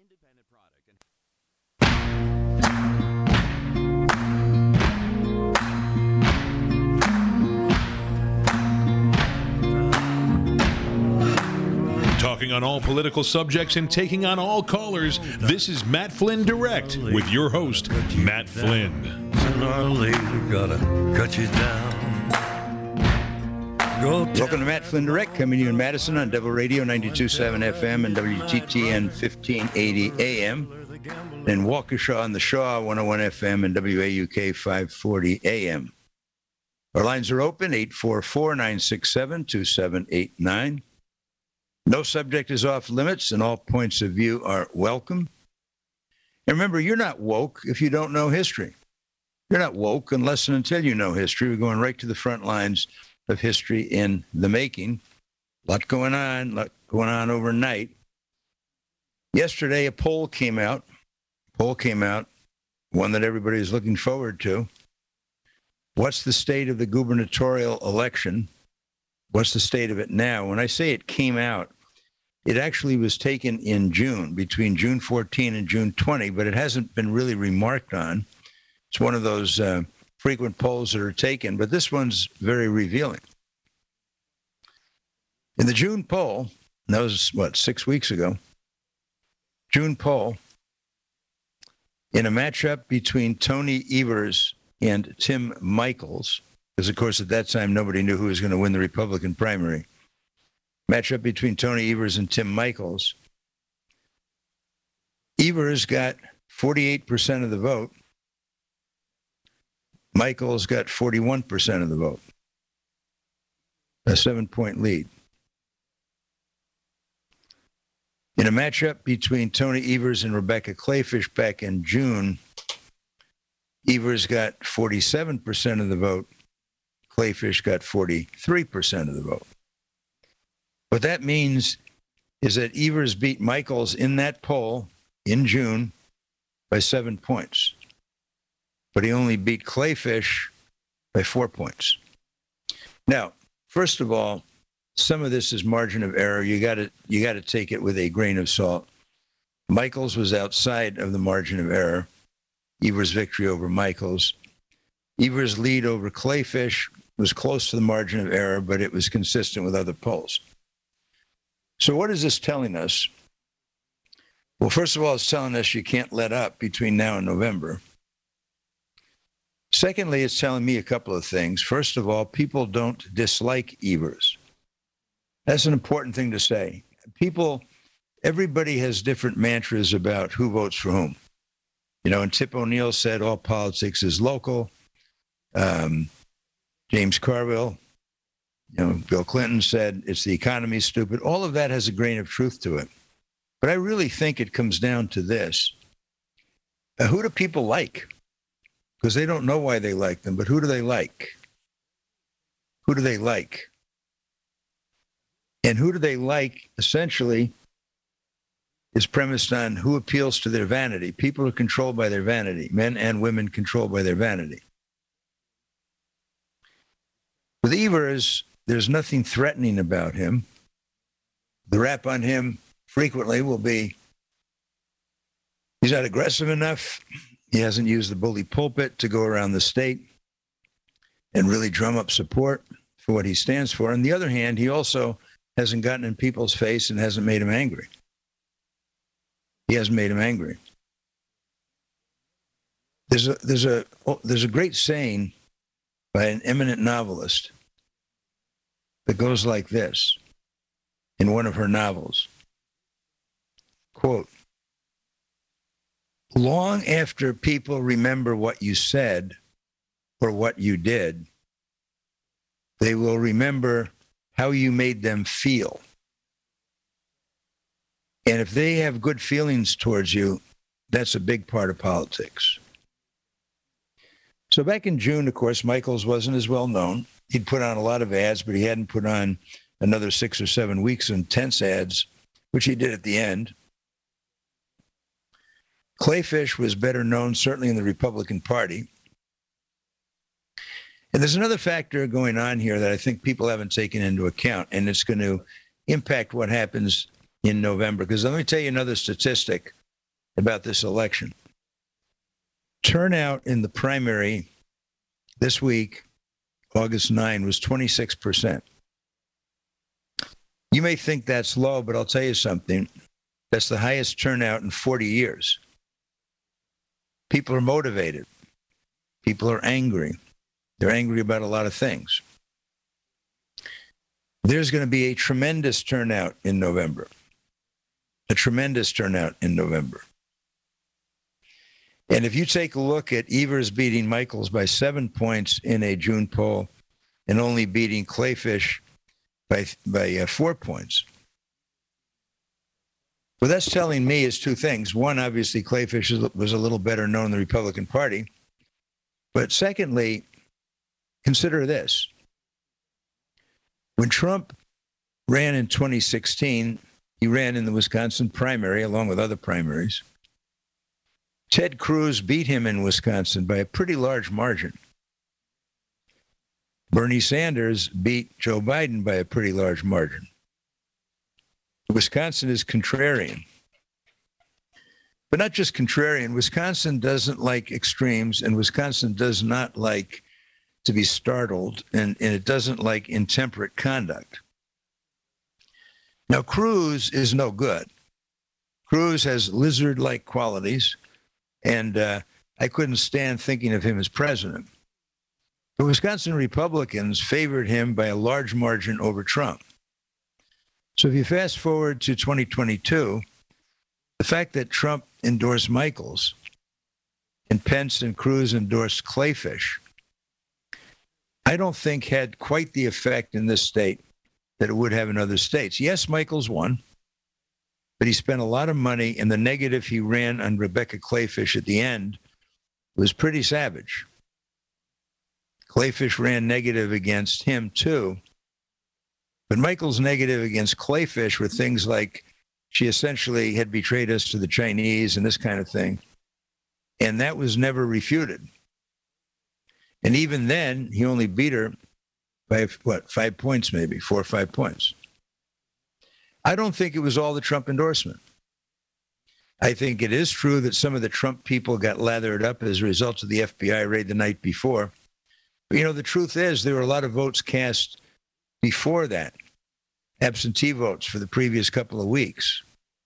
Talking on all political subjects and taking on all callers, this is Matt Flynn Direct with your host, Matt Flynn. Sooner or later, gotta cut you down. Welcome to Matt Flynn Direct, coming to you in Madison on Devil Radio 92.7 FM and WTTN 1580 AM. And Waukesha on the Shaw 101 FM and WAUK 540 AM. Our lines are open, 844-967-2789. No subject is off limits, and all points of view are welcome. And remember, you're not woke if you don't know history. You're not woke unless and until you know history. We're going right to the front lines of history in the making. A lot going on overnight. Yesterday, a poll came out, one that everybody is looking forward to. What's the state of the gubernatorial election? What's the state of it now? When I say it came out, it actually was taken in June, between June 14 and June 20, but it hasn't been really remarked on. It's one of those frequent polls that are taken, but this one's very revealing. In the June poll, that was, 6 weeks ago, June poll, in a matchup between Tony Evers and Tim Michels, because, of course, at that time, nobody knew who was going to win the Republican primary. Matchup between Tony Evers and Tim Michels. Evers got 48% of the vote. Michels got 41% of the vote. A 7-point lead. In a matchup between Tony Evers and Rebecca Kleefisch back in June, Evers got 47% of the vote. Kleefisch got 43% of the vote. What that means is that Evers beat Michels in that poll in June by 7 points. But he only beat Kleefisch by 4 points. Now, first of all, some of this is margin of error. You got to take it with a grain of salt. Michels was outside of the margin of error. Evers' victory over Michels. Evers' lead over Kleefisch was close to the margin of error, but it was consistent with other polls. So what is this telling us? Well, first of all, it's telling us you can't let up between now and November. Secondly, it's telling me a couple of things. First of all, people don't dislike Evers. That's an important thing to say. Everybody has different mantras about who votes for whom. And Tip O'Neill said all politics is local. James Carville, Bill Clinton said it's the economy, stupid. All of that has a grain of truth to it. But I really think it comes down to this. Who do people like? Because they don't know why they like them, but who do they like? Who do they like? And who do they like, essentially, is premised on who appeals to their vanity. People are controlled by their vanity. Men and women controlled by their vanity. With Evers, there's nothing threatening about him. The rap on him frequently will be, he's not aggressive enough. He hasn't used the bully pulpit to go around the state and really drum up support for what he stands for. On the other hand, he also hasn't gotten in people's face and hasn't made them angry. He hasn't made them angry. There's a great saying by an eminent novelist that goes like this in one of her novels. Quote, long after people remember what you said or what you did, they will remember how you made them feel. And if they have good feelings towards you, that's a big part of politics. So back in June, of course, Michels wasn't as well known. He'd put on a lot of ads, but he hadn't put on another 6 or 7 weeks of intense ads, which he did at the end. Kleefisch was better known, certainly in the Republican Party. And there's another factor going on here that I think people haven't taken into account, and it's going to impact what happens in November. Because let me tell you another statistic about this election. Turnout in the primary this week, August 9, was 26%. You may think that's low, but I'll tell you something. That's the highest turnout in 40 years. People are motivated. People are angry. They're angry about a lot of things. There's going to be a tremendous turnout in November. A tremendous turnout in November. And if you take a look at Evers beating Michaels by 7 points in a June poll and only beating Kleefisch by 4 points, what that's telling me is two things. One, obviously, Kleefisch was a little better known in the Republican Party. But secondly, consider this. When Trump ran in 2016, he ran in the Wisconsin primary along with other primaries. Ted Cruz beat him in Wisconsin by a pretty large margin. Bernie Sanders beat Joe Biden by a pretty large margin. Wisconsin is contrarian. But not just contrarian. Wisconsin doesn't like extremes, and Wisconsin does not like to be startled, and it doesn't like intemperate conduct. Now, Cruz is no good. Cruz has lizard-like qualities, and I couldn't stand thinking of him as president. The Wisconsin Republicans favored him by a large margin over Trump. So if you fast forward to 2022, the fact that Trump endorsed Michaels and Pence and Cruz endorsed Kleefisch, I don't think had quite the effect in this state that it would have in other states. Yes, Michaels won, but he spent a lot of money, and the negative he ran on Rebecca Kleefisch at the end was pretty savage. Kleefisch ran negative against him too, but Michaels' negative against Kleefisch were things like she essentially had betrayed us to the Chinese and this kind of thing, and that was never refuted. And even then, he only beat her by, 5 points maybe, 4 or 5 points. I don't think it was all the Trump endorsement. I think it is true that some of the Trump people got lathered up as a result of the FBI raid the night before. But, the truth is there were a lot of votes cast before that, absentee votes for the previous couple of weeks.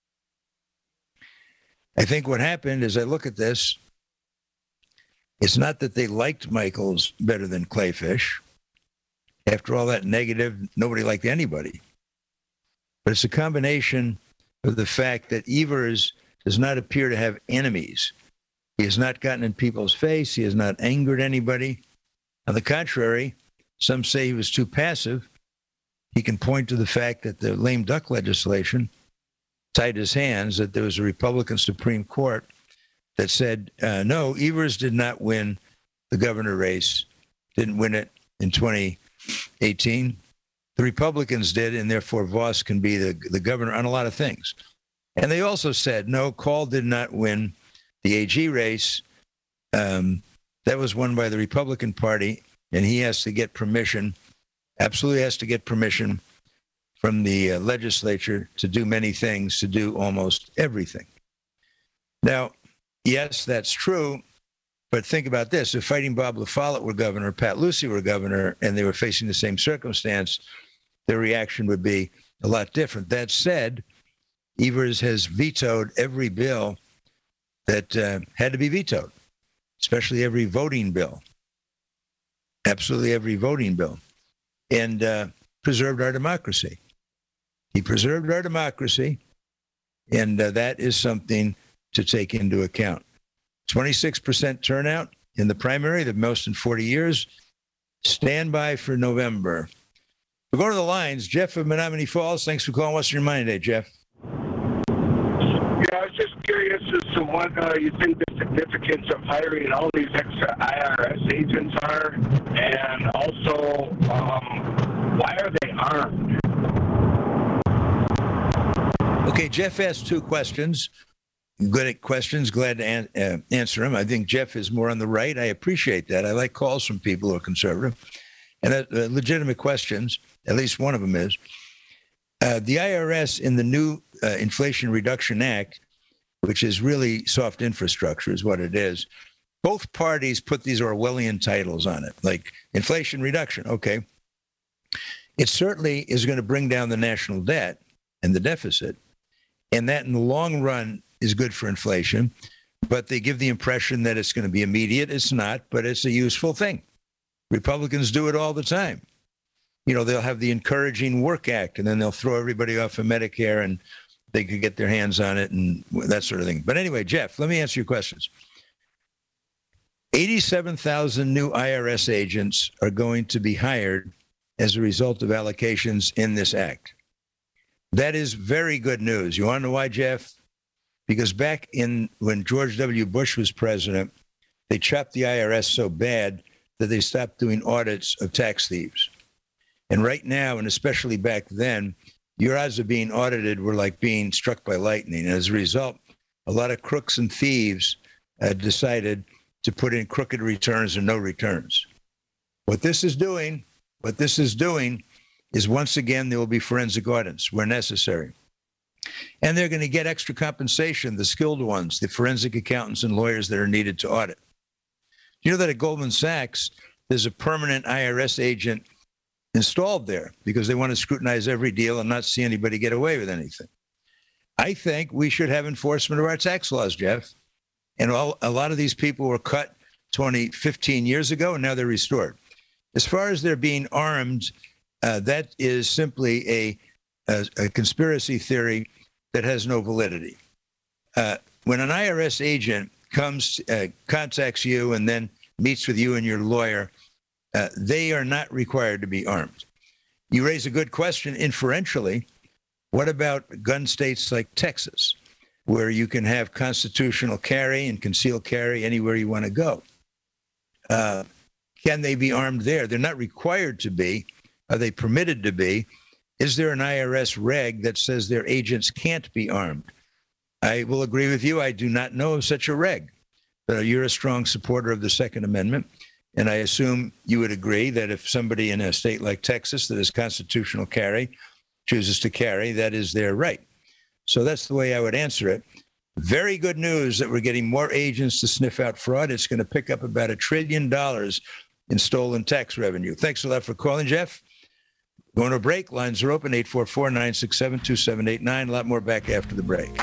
I think what happened is I look at this, it's not that they liked Michaels better than Kleefisch. After all that negative, nobody liked anybody. But it's a combination of the fact that Evers does not appear to have enemies. He has not gotten in people's face. He has not angered anybody. On the contrary, some say he was too passive. He can point to the fact that the lame duck legislation tied his hands, that there was a Republican Supreme Court that said, no, Evers did not win the governor race, didn't win it in 2018. The Republicans did, and therefore Voss can be the governor on a lot of things. And they also said, no, Call did not win the AG race. That was won by the Republican Party, and he has to get permission, absolutely has to get permission from the legislature to do many things, to do almost everything. Now, yes, that's true, but think about this. If Fighting Bob La Follette were governor, Pat Lucey were governor, and they were facing the same circumstance, their reaction would be a lot different. That said, Evers has vetoed every bill that had to be vetoed, especially every voting bill, absolutely every voting bill, and preserved our democracy. He preserved our democracy, and that is something to take into account. 26% turnout in the primary, the most in 40 years. Stand by for November. We'll go to the lines. Jeff of Menominee Falls, thanks for calling. What's on your mind today, Jeff? Yeah, I was just curious as to what you think the significance of hiring all these extra IRS agents are, and also why are they armed? Okay, Jeff asked two questions. Good at questions, glad to answer them. I think Jeff is more on the right. I appreciate that. I like calls from people who are conservative. And legitimate questions, at least one of them is. The IRS in the new Inflation Reduction Act which is really soft infrastructure is what it is. Both parties put these Orwellian titles on it, like inflation reduction. Okay. It certainly is going to bring down the national debt and the deficit. And that in the long run is good for inflation. But they give the impression that it's going to be immediate. It's not, but it's a useful thing. Republicans do it all the time. You know, they'll have the Encouraging Work Act, and then they'll throw everybody off of Medicare, and they could get their hands on it and that sort of thing. But anyway, Jeff, let me answer your questions. 87,000 new IRS agents are going to be hired as a result of allocations in this act. That is very good news. You want to know why, Jeff? Because back when George W. Bush was president, they chopped the IRS so bad that they stopped doing audits of tax thieves. And right now, and especially back then, your odds of being audited were like being struck by lightning. And as a result, a lot of crooks and thieves decided to put in crooked returns or no returns. What this is doing is once again, there will be forensic audits where necessary. And they're going to get extra compensation, the skilled ones, the forensic accountants and lawyers that are needed to audit. You know that at Goldman Sachs, there's a permanent IRS agent installed there because they want to scrutinize every deal and not see anybody get away with anything. I think we should have enforcement of our tax laws, Jeff. And a lot of these people were cut 15 years ago, and now they're restored. As far as they're being armed, that is simply a conspiracy theory that has no validity. When an IRS agent contacts you and then meets with you and your lawyer, they are not required to be armed. You raise a good question inferentially. What about gun states like Texas, where you can have constitutional carry and concealed carry anywhere you want to go? Can they be armed there? They're not required to be. Are they permitted to be? Is there an IRS reg that says their agents can't be armed? I will agree with you. I do not know of such a reg. But you're a strong supporter of the Second Amendment. And I assume you would agree that if somebody in a state like Texas that has constitutional carry chooses to carry, that is their right. So that's the way I would answer it. Very good news that we're getting more agents to sniff out fraud. It's going to pick up about $1 trillion in stolen tax revenue. Thanks a lot for calling, Jeff. Going to a break. Lines are open, 844-967-2789. A lot more back after the break.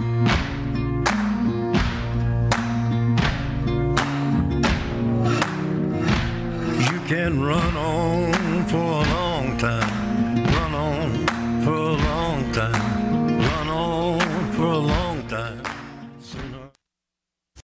You can run on for a long time. Run on for a long time. Run on for a long time.